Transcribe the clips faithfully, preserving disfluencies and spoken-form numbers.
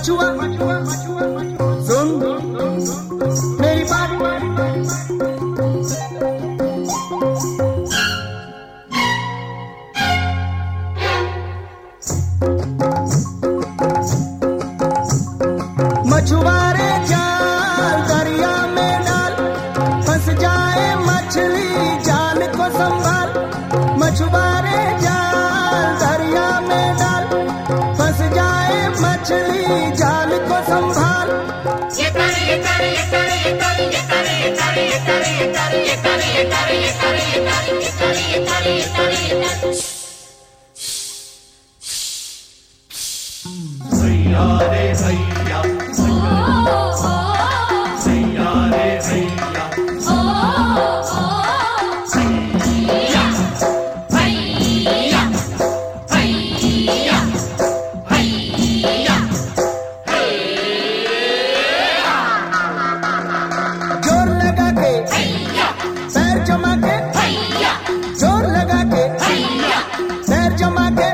मछुआ सुन मेरी बात, मछुआरे जाल दरिया में डाल, फंस जाए मछली जाल को संभाल। मछुआरे जाल दरिया में डाल, फंस जाए मछली जाल को संभाल। ये कर ये कर ये कर ये कर ये कर ये कर ये कर ये कर ये कर ये कर ये कर ये कर ये कर ये कर ये कर ये कर। भैया रे भैया भैया रे भैया भैया भैया भैया जोर लगा के पैर जमा के, जोर लगा के पैर जमा के।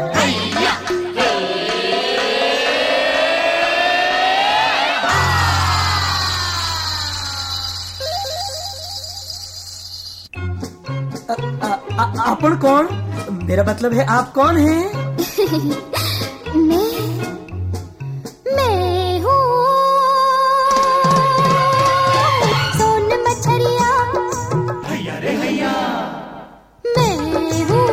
अपन कौन? मेरा मतलब है आप कौन हैं? मैं मैं हूँ सोन मछरिया। भैया रे भैया मैं हूँ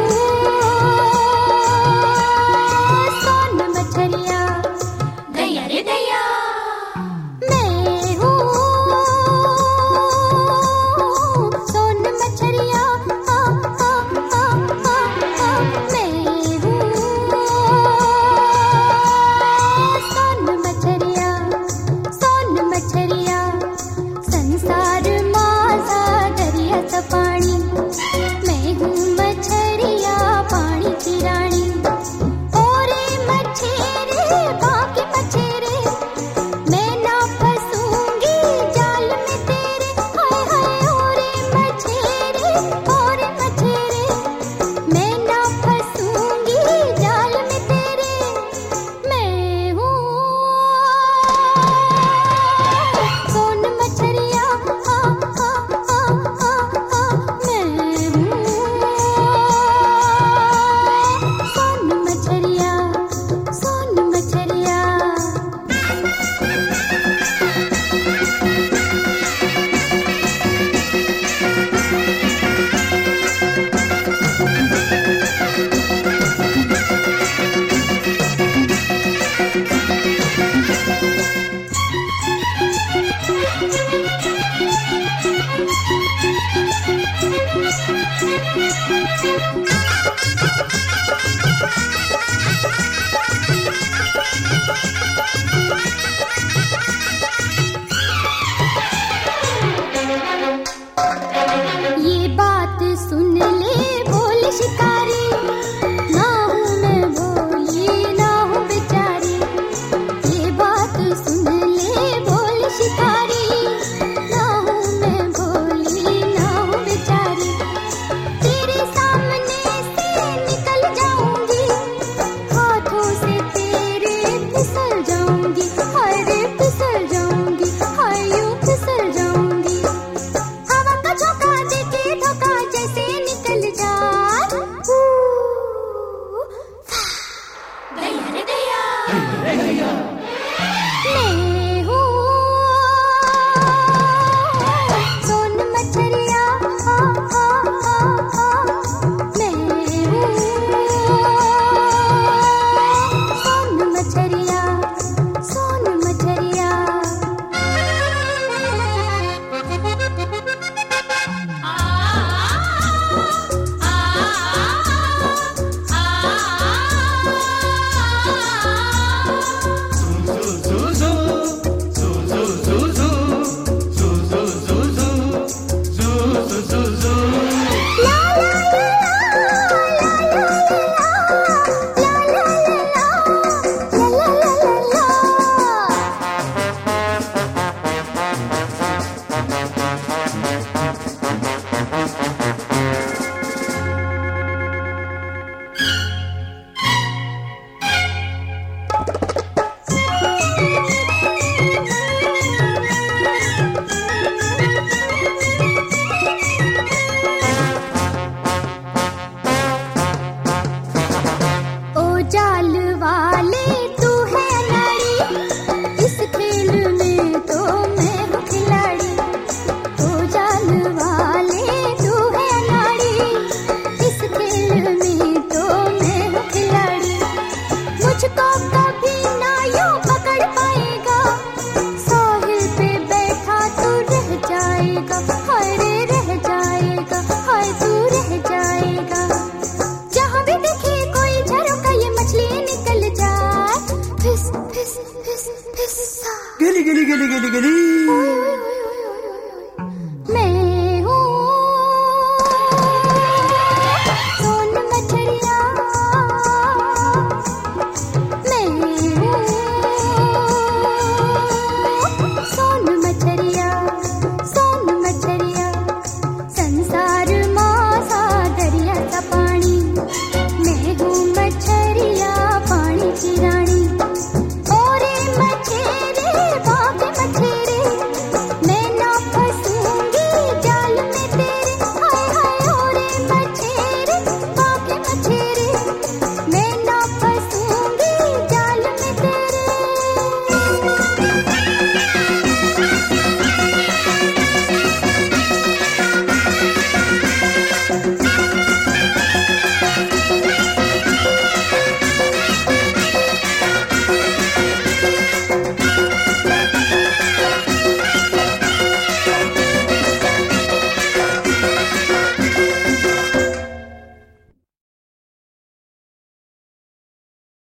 सोन मछरिया। दैया रे दैया मैं हूँ सोन मछरिया। पानी मैं हूँ मछरिया पानी की रानी। ओरे मछेरे बाकी मछेरे मैं ना फंसूंगी जाल में तेरे। हाय हाय ओरे मछेरे ओरे मछेरे मैं ना फंसूंगी जाल में तेरे। मैं हूँ सोन मछरिया। ये बात सुन ले बोल शिकारी, ना हूँ मैं भोली ना हूँ बेचारी। ये बात सुन ले बोल शिकारी, ना हूँ मैं भोली ना हूँ बेचारी। तेरे सामने गिली गिली